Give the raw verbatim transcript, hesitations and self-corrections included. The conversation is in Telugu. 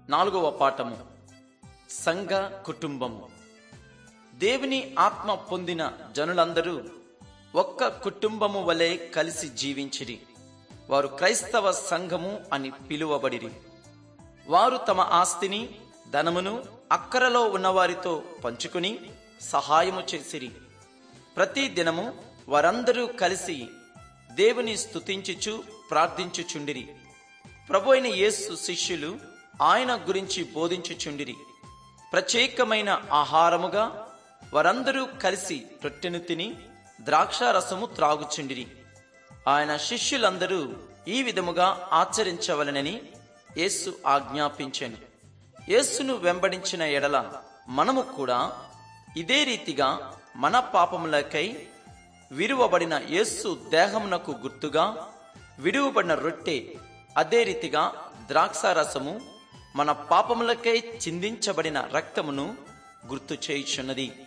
నాలుగవ పాఠము సంఘ కుటుంబము. దేవుని ఆత్మ పొందిన జనులందరూ ఒక్క కుటుంబము వలె కలిసి జీవించిరి. వారు క్రైస్తవ సంఘము అని పిలువబడిరి. వారు తమ ఆస్తిని ధనమును అక్కరలో ఉన్నవారితో పంచుకుని సహాయము చేసిరి. ప్రతి దినము వారందరూ కలిసి దేవుని స్తుతించుచు ప్రార్థించుచుండిరి. ప్రభు అయిన యేసు శిష్యులు ఆయన గురించి బోధించుచుండిరి. ప్రత్యేకమైన ఆహారముగా వారందరూ కలిసి రొట్టెను తిని ద్రాక్షారసము త్రాగుచుండిరి. ఆయన శిష్యులందరూ ఈ విధముగా ఆచరించవలెనని యేసు ఆజ్ఞాపించెను. యేసును వెంబడించిన ఎడల మనము కూడా ఇదే రీతిగా మన పాపములకై విరువబడిన యేసు దేహమునకు గుర్తుగా విడువబడిన రొట్టె, అదే రీతిగా ద్రాక్షారసము మన పాపములకై చిందించబడిన రక్తమును గుర్తు చేయుచున్నది.